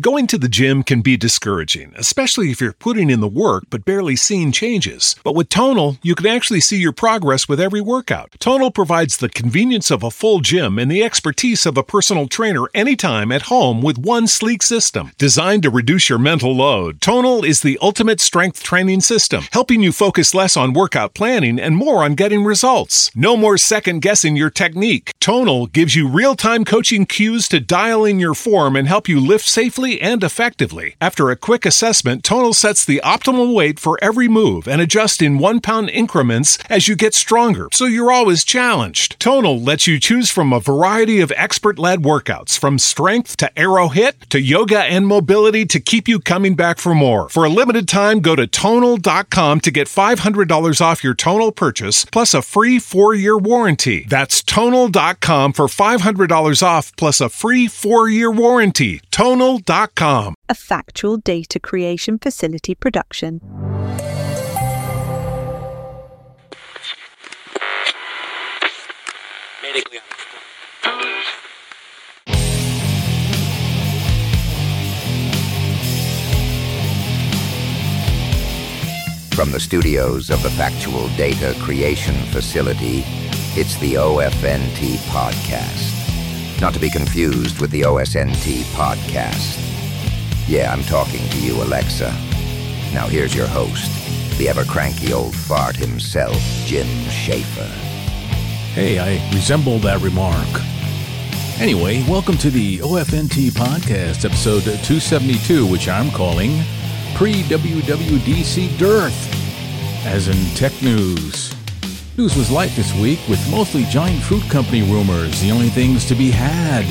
Going to the gym can be discouraging, especially if you're putting in the work but barely seeing changes. But with Tonal, you can actually see your progress with every workout. Tonal provides the convenience of a full gym and the expertise of a personal trainer anytime at home with one sleek system. Designed to reduce your mental load, Tonal is the ultimate strength training system, helping you focus less on workout planning and more on getting results. No more second-guessing your technique. Tonal gives you real-time coaching cues to dial in your form and help you lift safely and effectively. After a quick assessment, Tonal sets the optimal weight for every move and adjusts in 1-pound increments as you get stronger, so you're always challenged. Tonal lets you choose from a variety of expert-led workouts, from strength to aero hit to yoga and mobility, to keep you coming back for more. For a limited time, go to Tonal.com to get $500 off your Tonal purchase, plus a free 4-year warranty. That's Tonal.com for $500 off, plus a free 4-year warranty. Tonal.com. A factual data creation facility production. From the studios of the Factual Data Creation Facility, it's the OFNT Podcast. Not to be confused with the OSNT Podcast. Yeah, I'm talking to you, Alexa. Now here's your host, the ever-cranky old fart himself, Jim Schaefer. Hey, I resemble that remark. Anyway, welcome to the OFNT Podcast, episode 272, which I'm calling Pre-WWDC Dearth, as in tech news. News was light this week, with mostly giant fruit company rumors, the only things to be had.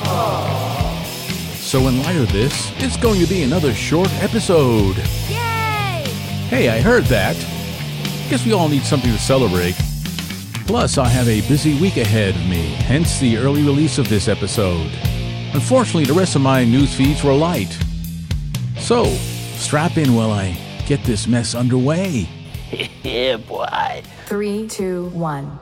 So in light of this, it's going to be another short episode. Yay! Hey, I heard that. Guess we all need something to celebrate. Plus, I have a busy week ahead of me, hence the early release of this episode. Unfortunately, the rest of my news feeds were light. So, strap in while I get this mess underway. Yeah, boy. 3, 2, 1.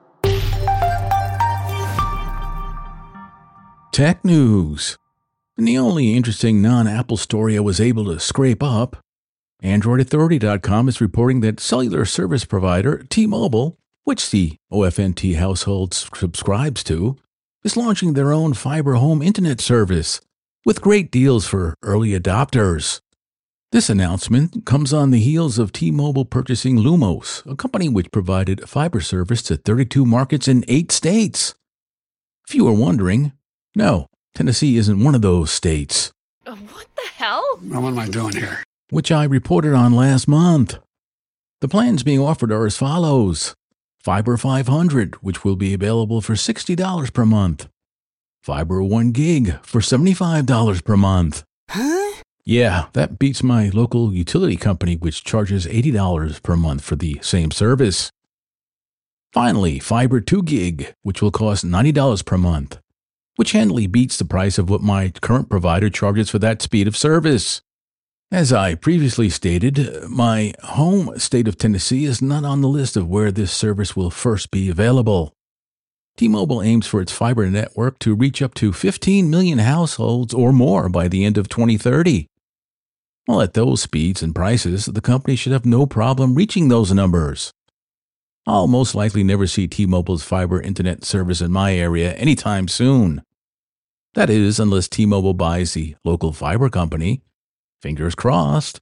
Tech news. And the only interesting non-Apple story I was able to scrape up, AndroidAuthority.com is reporting that cellular service provider T-Mobile, which the OFNT household subscribes to, is launching their own fiber home internet service with great deals for early adopters. This announcement comes on the heels of T-Mobile purchasing Lumos, a company which provided fiber service to 32 markets in 8 states. If you were wondering, no, Tennessee isn't one of those states. What the hell? What am I doing here? Which I reported on last month. The plans being offered are as follows. Fiber 500, which will be available for $60 per month. Fiber 1 gig for $75 per month. Huh? Yeah, that beats my local utility company, which charges $80 per month for the same service. Finally, Fiber 2 gig, which will cost $90 per month, which handily beats the price of what my current provider charges for that speed of service. As I previously stated, my home state of Tennessee is not on the list of where this service will first be available. T-Mobile aims for its fiber network to reach up to 15 million households or more by the end of 2030. Well, at those speeds and prices, the company should have no problem reaching those numbers. I'll most likely never see T-Mobile's fiber internet service in my area anytime soon. That is, unless T-Mobile buys the local fiber company. Fingers crossed.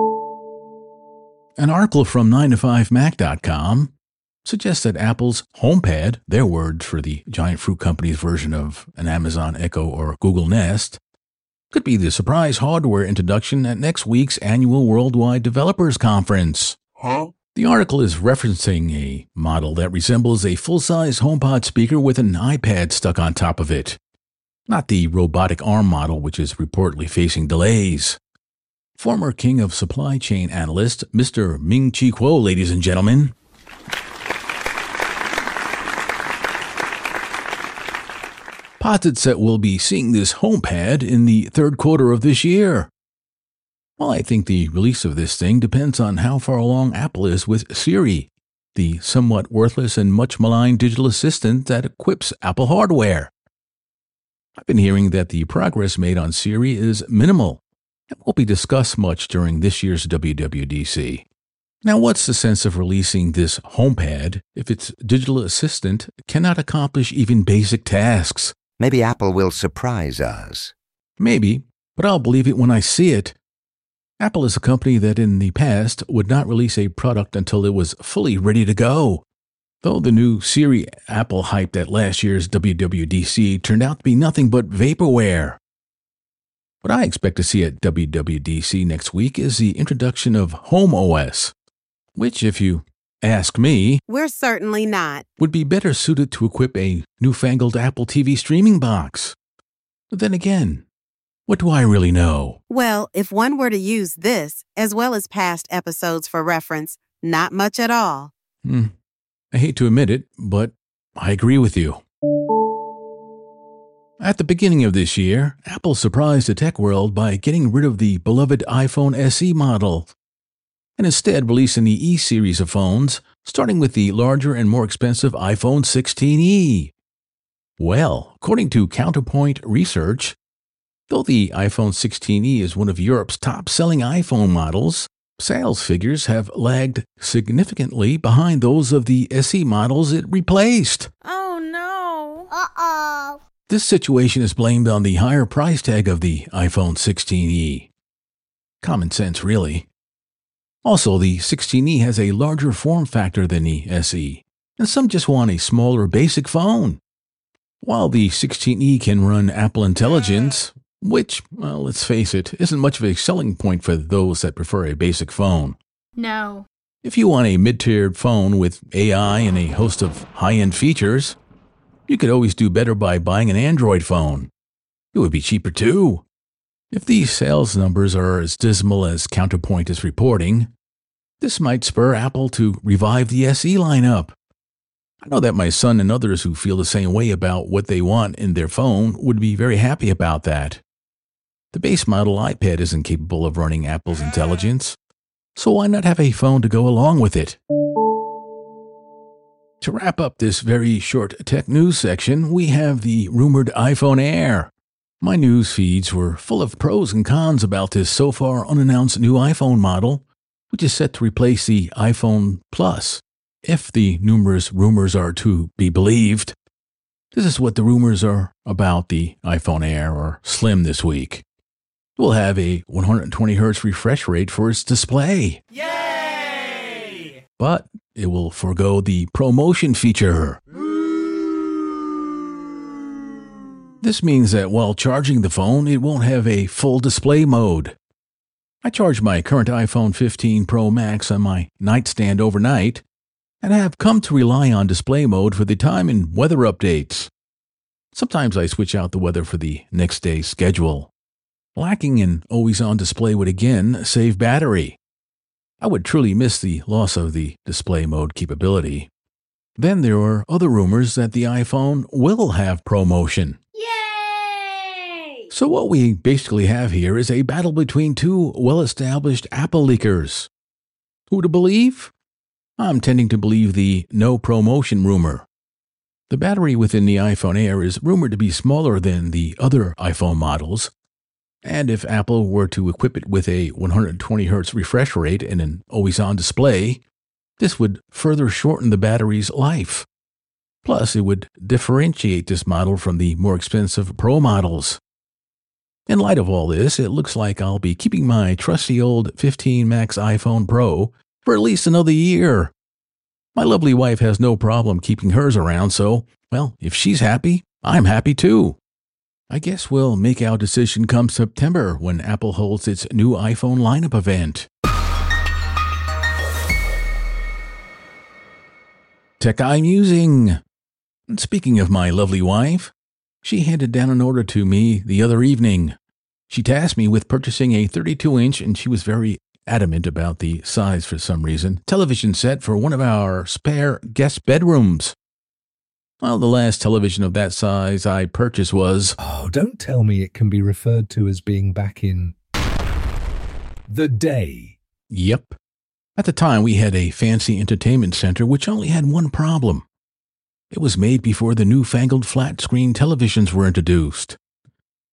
An article from 9to5mac.com suggests that Apple's HomePad, their word for the giant fruit company's version of an Amazon Echo or Google Nest, could be the surprise hardware introduction at next week's annual Worldwide Developers Conference. The article is referencing a model that resembles a full-size HomePod speaker with an iPad stuck on top of it, not the robotic arm model, which is reportedly facing delays. Former king of supply chain analyst, Mr. Ming-Chi Kuo, ladies and gentlemen, posits that we'll be seeing this HomePad in the third quarter of this year. Well, I think the release of this thing depends on how far along Apple is with Siri, the somewhat worthless and much maligned digital assistant that equips Apple hardware. I've been hearing that the progress made on Siri is minimal and won't be discussed much during this year's WWDC. Now, what's the sense of releasing this HomePad if its digital assistant cannot accomplish even basic tasks? Maybe Apple will surprise us. Maybe, but I'll believe it when I see it. Apple is a company that in the past would not release a product until it was fully ready to go. Though the new Siri Apple hyped at last year's WWDC turned out to be nothing but vaporware. What I expect to see at WWDC next week is the introduction of HomeOS, which, if you ask me, we're certainly not, would be better suited to equip a newfangled Apple TV streaming box. But then again, what do I really know? Well, if one were to use this, as well as past episodes for reference, not much at all. I hate to admit it, but I agree with you. At the beginning of this year, Apple surprised the tech world by getting rid of the beloved iPhone SE model, and instead releasing the E series of phones, starting with the larger and more expensive iPhone 16e. Well, according to Counterpoint Research, though the iPhone 16e is one of Europe's top-selling iPhone models, sales figures have lagged significantly behind those of the SE models it replaced. Oh no. Uh-oh. This situation is blamed on the higher price tag of the iPhone 16e. Common sense, really. Also, the 16e has a larger form factor than the SE, and some just want a smaller basic phone. While the 16e can run Apple Intelligence, which, well, let's face it, isn't much of a selling point for those that prefer a basic phone. No. If you want a mid-tiered phone with AI and a host of high-end features, you could always do better by buying an Android phone. It would be cheaper too. If these sales numbers are as dismal as Counterpoint is reporting, this might spur Apple to revive the SE lineup. I know that my son and others who feel the same way about what they want in their phone would be very happy about that. The base model iPad isn't capable of running Apple's Intelligence, so why not have a phone to go along with it? To wrap up this very short tech news section, we have the rumored iPhone Air. My news feeds were full of pros and cons about this so far unannounced new iPhone model, which is set to replace the iPhone Plus, if the numerous rumors are to be believed. This is what the rumors are about the iPhone Air or Slim this week. It will have a 120Hz refresh rate for its display. Yay! But it will forego the ProMotion feature. This means that while charging the phone, it won't have a full display mode. I charge my current iPhone 15 Pro Max on my nightstand overnight, and have come to rely on display mode for the time and weather updates. Sometimes I switch out the weather for the next day's schedule. Lacking an always-on display would again save battery. I would truly miss the loss of the display mode capability. Then there are other rumors that the iPhone will have ProMotion. Yay! So what we basically have here is a battle between two well-established Apple leakers. Who to believe? I'm tending to believe the no ProMotion rumor. The battery within the iPhone Air is rumored to be smaller than the other iPhone models, and if Apple were to equip it with a 120Hz refresh rate and an always-on display, this would further shorten the battery's life. Plus, it would differentiate this model from the more expensive Pro models. In light of all this, it looks like I'll be keeping my trusty old 15 Max iPhone Pro for at least another year. My lovely wife has no problem keeping hers around, so, well, if she's happy, I'm happy too. I guess we'll make our decision come September when Apple holds its new iPhone lineup event. Tech Eye Musing. Speaking of my lovely wife, she handed down an order to me the other evening. She tasked me with purchasing a 32-inch, and she was very adamant about the size for some reason, television set for one of our spare guest bedrooms. Well, the last television of that size I purchased was... Oh, don't tell me it can be referred to as being back in the day. Yep. At the time, we had a fancy entertainment center which only had one problem. It was made before the newfangled flat-screen televisions were introduced.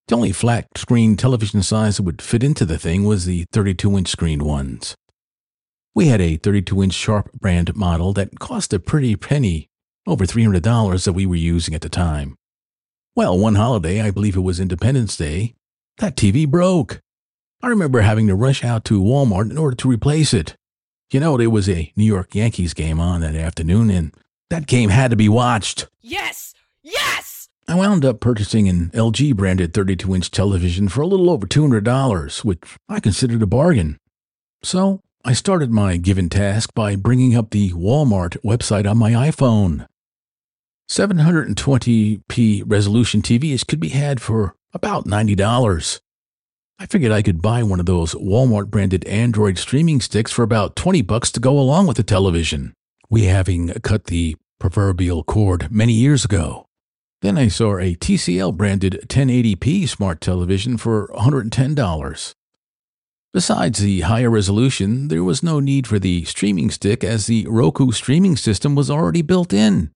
The only flat-screen television size that would fit into the thing was the 32-inch screen ones. We had a 32-inch Sharp brand model that cost a pretty penny, over $300 that we were using at the time. Well, one holiday, I believe it was Independence Day, that TV broke. I remember having to rush out to Walmart in order to replace it. You know, there was a New York Yankees game on that afternoon, and that game had to be watched. Yes! Yes! I wound up purchasing an LG-branded 32-inch television for a little over $200, which I considered a bargain. So I started my given task by bringing up the Walmart website on my iPhone. 720p resolution TVs could be had for about $90. I figured I could buy one of those Walmart-branded Android streaming sticks for about $20 to go along with the television, we having cut the proverbial cord many years ago. Then I saw a TCL-branded 1080p smart television for $110. Besides the higher resolution, there was no need for the streaming stick as the Roku streaming system was already built in.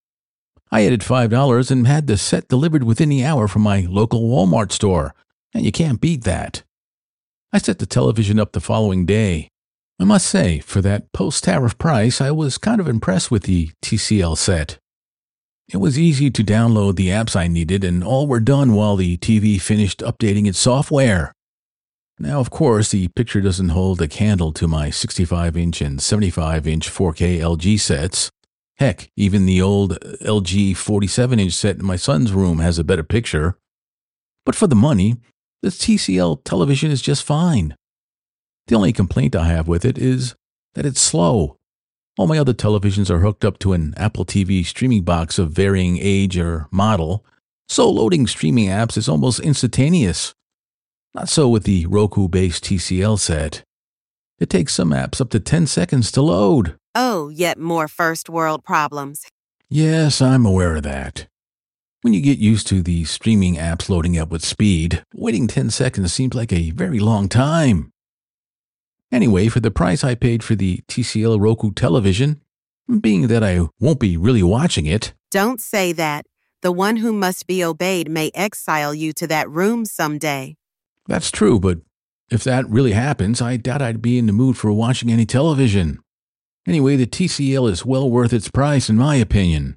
I added $5 and had the set delivered within the hour from my local Walmart store, and you can't beat that. I set the television up the following day. I must say, for that post-tariff price, I was kind of impressed with the TCL set. It was easy to download the apps I needed, and all were done while the TV finished updating its software. Now, of course, the picture doesn't hold a candle to my 65-inch and 75-inch 4K LG sets. Heck, even the old LG 47-inch set in my son's room has a better picture. But for the money, this TCL television is just fine. The only complaint I have with it is that it's slow. All my other televisions are hooked up to an Apple TV streaming box of varying age or model, so loading streaming apps is almost instantaneous. Not so with the Roku-based TCL set. It takes some apps up to 10 seconds to load. Oh, yet more first world problems. Yes, I'm aware of that. When you get used to the streaming apps loading up with speed, waiting 10 seconds seems like a very long time. Anyway, for the price I paid for the TCL Roku television, being that I won't be really watching it... Don't say that. The one who must be obeyed may exile you to that room someday. That's true, but if that really happens, I doubt I'd be in the mood for watching any television. Anyway, the TCL is well worth its price, in my opinion.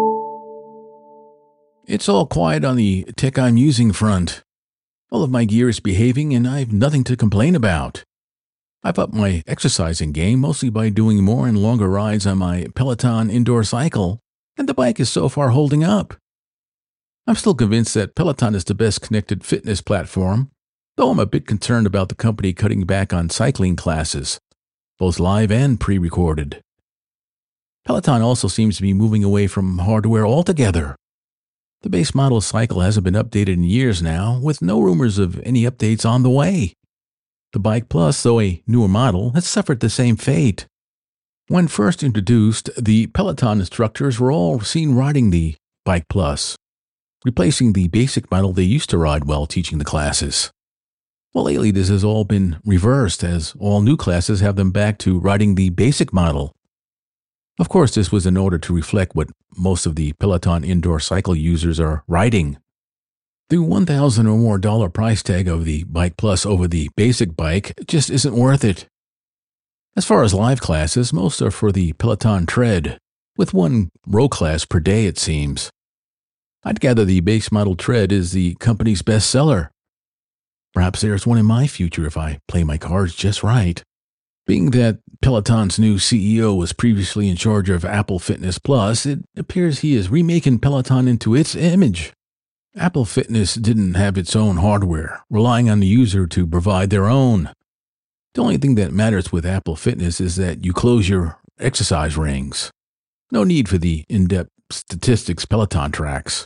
It's all quiet on the tech I'm using front. All of my gear is behaving, and I've nothing to complain about. I've upped my exercising game mostly by doing more and longer rides on my Peloton indoor cycle, and the bike is so far holding up. I'm still convinced that Peloton is the best connected fitness platform, though I'm a bit concerned about the company cutting back on cycling classes, both live and pre-recorded. Peloton also seems to be moving away from hardware altogether. The base model cycle hasn't been updated in years now, with no rumors of any updates on the way. The Bike Plus, though a newer model, has suffered the same fate. When first introduced, the Peloton instructors were all seen riding the Bike Plus, replacing the basic model they used to ride while teaching the classes. Well, lately this has all been reversed, as all new classes have them back to riding the basic model. Of course, this was in order to reflect what most of the Peloton indoor cycle users are riding. The $1,000 or more price tag of the Bike Plus over the basic bike just isn't worth it. As far as live classes, most are for the Peloton Tread, with one row class per day, it seems. I'd gather the base model Tread is the company's best seller. Perhaps there's one in my future if I play my cards just right. Being that Peloton's new CEO was previously in charge of Apple Fitness Plus, it appears he is remaking Peloton into its image. Apple Fitness didn't have its own hardware, relying on the user to provide their own. The only thing that matters with Apple Fitness is that you close your exercise rings. No need for the in-depth statistics Peloton tracks.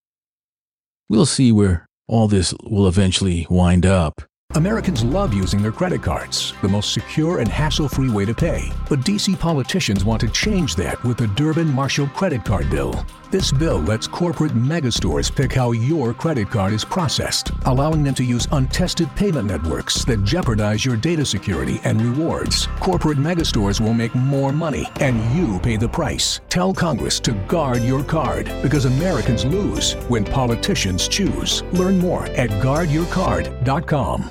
We'll see where all this will eventually wind up. Americans love using their credit cards, the most secure and hassle-free way to pay. But D.C. politicians want to change that with the Durbin-Marshall credit card bill. This bill lets corporate megastores pick how your credit card is processed, allowing them to use untested payment networks that jeopardize your data security and rewards. Corporate megastores will make more money, and you pay the price. Tell Congress to guard your card, because Americans lose when politicians choose. Learn more at guardyourcard.com.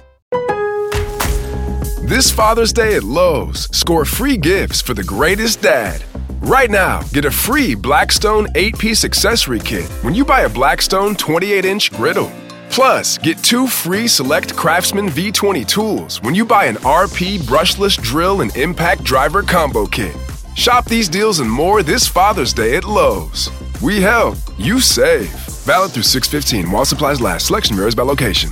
This Father's Day at Lowe's, score free gifts for the greatest dad. Right now, get a free Blackstone 8-piece accessory kit when you buy a Blackstone 28-inch griddle. Plus, get 2 free select Craftsman V20 tools when you buy an RP brushless drill and impact driver combo kit. Shop these deals and more this Father's Day at Lowe's. We help, you save. Valid through 6/15 while supplies last. Selection varies by location.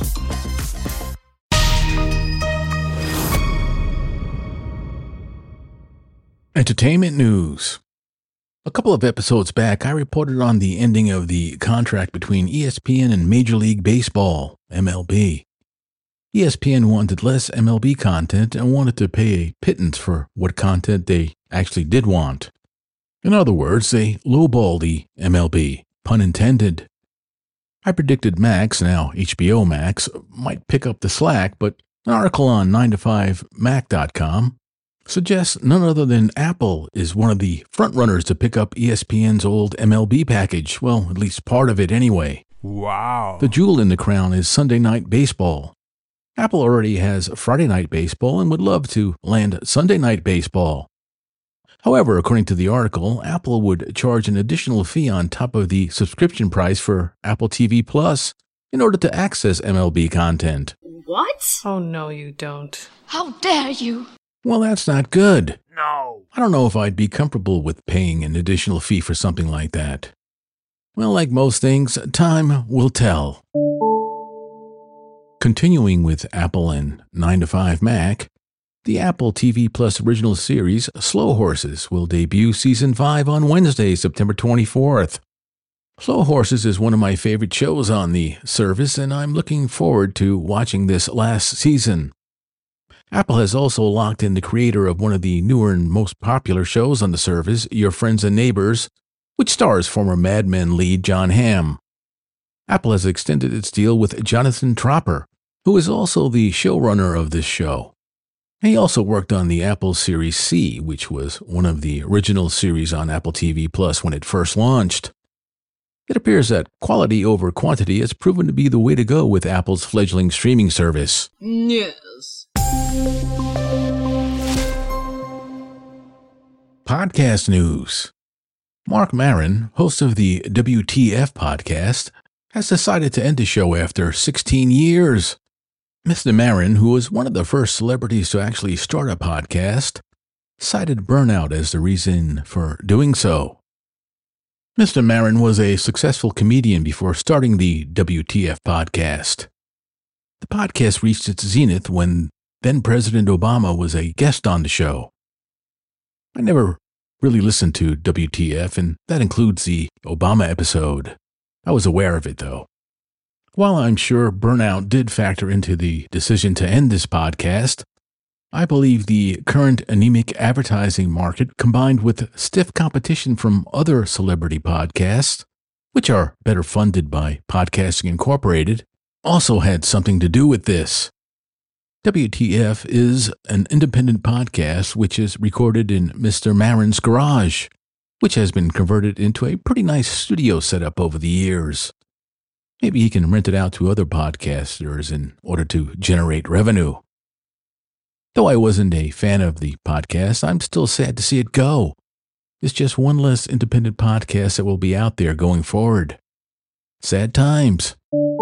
Entertainment news. A couple of episodes back, I reported on the ending of the contract between ESPN and Major League Baseball, MLB. ESPN wanted less MLB content and wanted to pay a pittance for what content they actually did want. In other words, they lowballed the MLB, pun intended. I predicted Max, now HBO Max, might pick up the slack, but an article on 9to5mac.com suggests none other than Apple is one of the frontrunners to pick up ESPN's old MLB package. Well, at least part of it anyway. Wow. The jewel in the crown is Sunday Night Baseball. Apple already has Friday Night Baseball and would love to land Sunday Night Baseball. However, according to the article, Apple would charge an additional fee on top of the subscription price for Apple TV Plus in order to access MLB content. What? Oh, no, you don't. How dare you? Well, that's not good. No. I don't know if I'd be comfortable with paying an additional fee for something like that. Well, like most things, time will tell. Continuing with Apple and 9to5Mac, the Apple TV Plus original series Slow Horses will debut Season 5 on Wednesday, September 24th. Slow Horses is one of my favorite shows on the service, and I'm looking forward to watching this last season. Apple has also locked in the creator of one of the newer and most popular shows on the service, Your Friends and Neighbors, which stars former Mad Men lead Jon Hamm. Apple has extended its deal with Jonathan Tropper, who is also the showrunner of this show. He also worked on the Apple Series C, which was one of the original series on Apple TV Plus when it first launched. It appears that quality over quantity has proven to be the way to go with Apple's fledgling streaming service. Yes. Podcast news. Marc Maron, host of the WTF podcast, has decided to end the show after 16 years. Mr. Maron, who was one of the first celebrities to actually start a podcast, cited burnout as the reason for doing so. Mr. Maron was a successful comedian before starting the WTF podcast. The podcast reached its zenith when then-President Obama was a guest on the show. I never really listened to WTF, and that includes the Obama episode. I was aware of it, though. While I'm sure burnout did factor into the decision to end this podcast, I believe the current anemic advertising market, combined with stiff competition from other celebrity podcasts, which are better funded by Podcasting Incorporated, also had something to do with this. WTF is an independent podcast which is recorded in Mr. Maron's garage, which has been converted into a pretty nice studio setup over the years. Maybe he can rent it out to other podcasters in order to generate revenue. Though I wasn't a fan of the podcast, I'm still sad to see it go. It's just one less independent podcast that will be out there going forward. Sad times.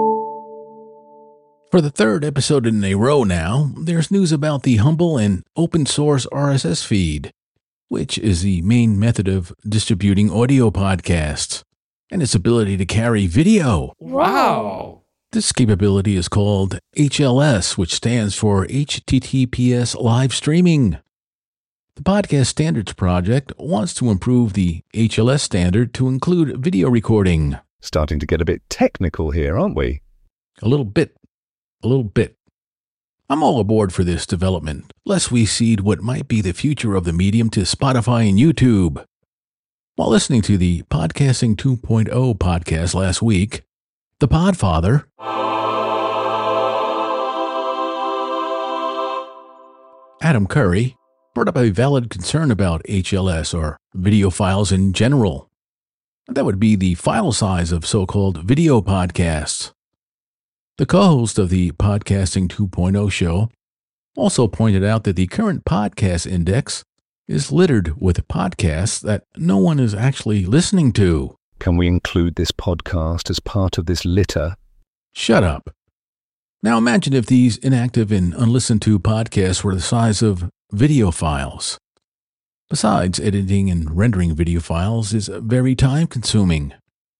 For the third episode in a row now, there's news about the humble and open source RSS feed, which is the main method of distributing audio podcasts, and its ability to carry video. Wow. This capability is called HLS, which stands for HTTPS Live Streaming. The Podcast Standards Project wants to improve the HLS standard to include video recording. Starting to get a bit technical here, aren't we? A little bit. I'm all aboard for this development, lest we cede what might be the future of the medium to Spotify and YouTube. While listening to the Podcasting 2.0 podcast last week, the Podfather, Adam Curry, brought up a valid concern about HLS, or video files in general. That would be the file size of so-called video podcasts. The co-host of the Podcasting 2.0 show also pointed out that the current podcast index is littered with podcasts that no one is actually listening to. Can we include this podcast as part of this litter? Shut up. Now imagine if these inactive and unlistened to podcasts were the size of video files. Besides, editing and rendering video files is very time-consuming.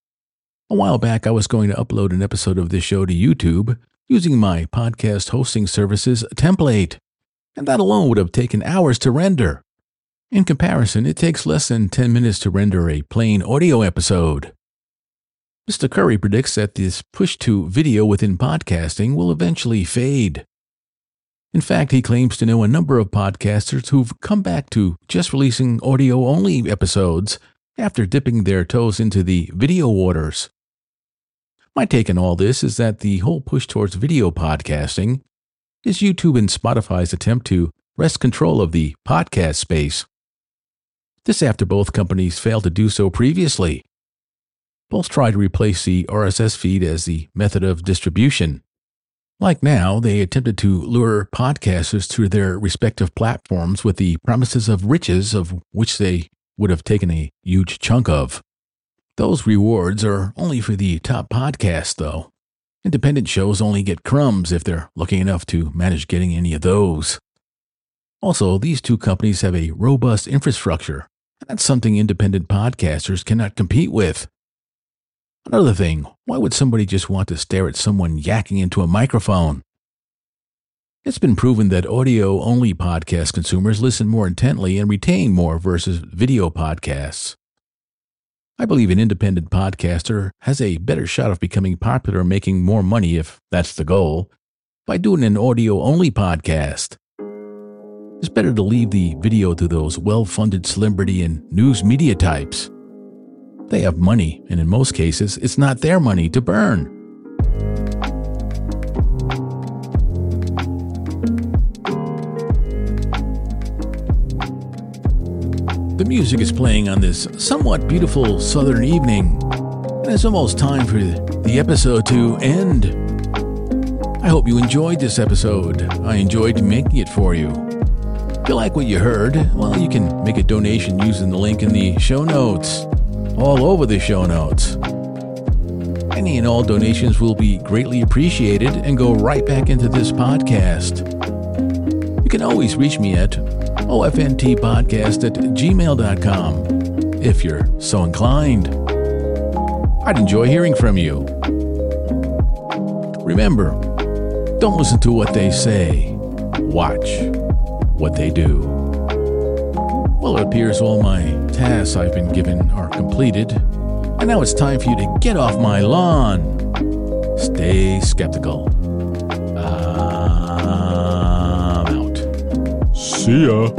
A while back, I was going to upload an episode of this show to YouTube using my podcast hosting service's template, and that alone would have taken hours to render. In comparison, it takes less than 10 minutes to render a plain audio episode. Mr. Curry predicts that this push to video within podcasting will eventually fade. In fact, he claims to know a number of podcasters who've come back to just releasing audio-only episodes after dipping their toes into the video waters. My take on all this is that the whole push towards video podcasting is YouTube and Spotify's attempt to wrest control of the podcast space. This after both companies failed to do so previously. Both tried to replace the RSS feed as the method of distribution. Like now, they attempted to lure podcasters to their respective platforms with the promises of riches of which they would have taken a huge chunk of. Those rewards are only for the top podcasts, though. Independent shows only get crumbs if they're lucky enough to manage getting any of those. Also, these two companies have a robust infrastructure, and that's something independent podcasters cannot compete with. Another thing, why would somebody just want to stare at someone yakking into a microphone? It's been proven that audio-only podcast consumers listen more intently and retain more versus video podcasts. I believe an independent podcaster has a better shot of becoming popular and making more money, if that's the goal, by doing an audio-only podcast. It's better to leave the video to those well-funded celebrity and news media types. They have money, and in most cases, it's not their money to burn. The music is playing on this somewhat beautiful southern evening, and it's almost time for the episode to end. I hope you enjoyed this episode. I enjoyed making it for you. If you like what you heard, well, you can make a donation using the link in the show notes. All over the show notes. Any and all donations will be greatly appreciated and go right back into this podcast. You can always reach me at oftpodcast@gmail.com if you're so inclined. I'd enjoy hearing from you. Remember, don't listen to what they say. Watch what they do. Well, it appears all my tasks I've been given are completed, and now it's time for you to get off my lawn. Stay skeptical. I'm out. See ya.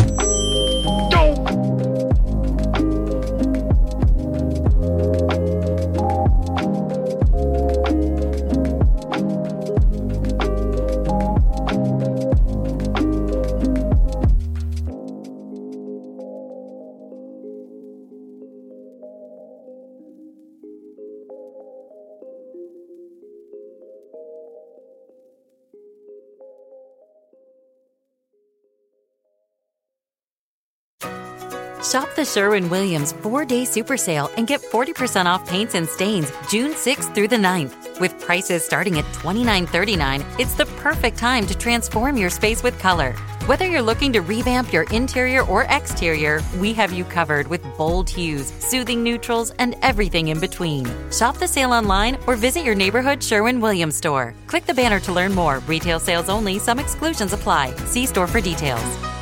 Shop the Sherwin-Williams 4-Day Super Sale and get 40% off paints and stains June 6th through the 9th. With prices starting at $29.39, it's the perfect time to transform your space with color. Whether you're looking to revamp your interior or exterior, we have you covered with bold hues, soothing neutrals, and everything in between. Shop the sale online or visit your neighborhood Sherwin-Williams store. Click the banner to learn more. Retail sales only. Some exclusions apply. See store for details.